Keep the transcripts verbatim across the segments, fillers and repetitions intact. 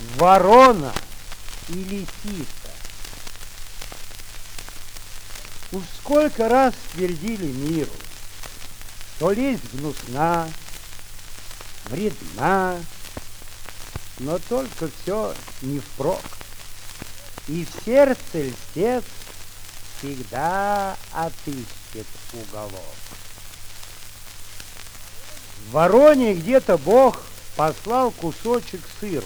ворона и лисица. Уж сколько раз твердили миру, что лесть гнусна, вредна, но только все не впрок. И в сердце льстец всегда отыщет уголок. В вороне где-то Бог послал кусочек сыру.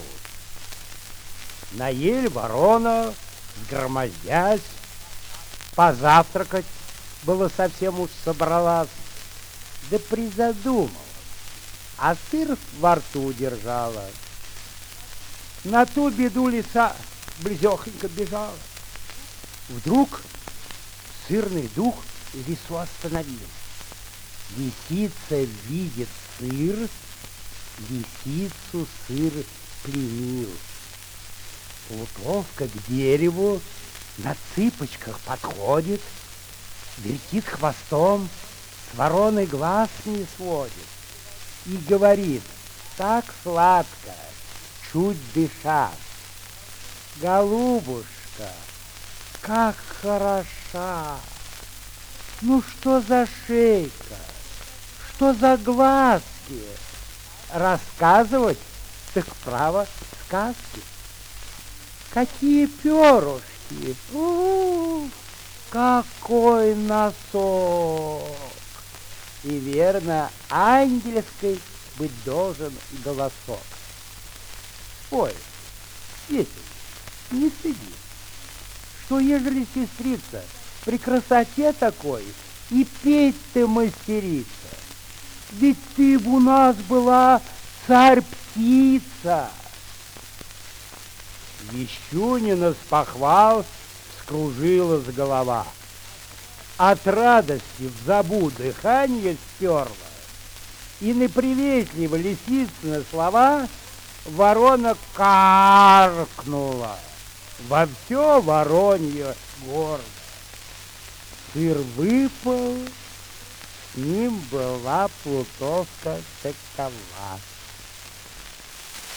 Наель ворона, сгромоздясь, позавтракать было совсем уж собралась, да призадумалась, а сыр во рту держала. На ту беду лиса близехонько бежала. Вдруг сырный дух лису остановил. Лисица видит сыр, лисицу сыр пленил. Плутовка к дереву на цыпочках подходит, вертит хвостом, с вороной глаз не сводит и говорит так сладко, чуть дыша: голубушка, как хороша! Ну что за шейка, что за глазки? Рассказывать, так право сказки. Какие перышки! У-у-у, какой носок! И верно, ангельской быть должен голосок. Ой, Светик, не стыди, что ежели сестрица при красоте такой и петь ты мастерица, ведь ты б у нас была царь-птица. Вещунина с похвал вскружилась голова. От радости в забу дыхание стерла, и на приветливо лисицыны слова ворона каркнула во все воронье горло. Сыр выпал, с ним была плутовка такова.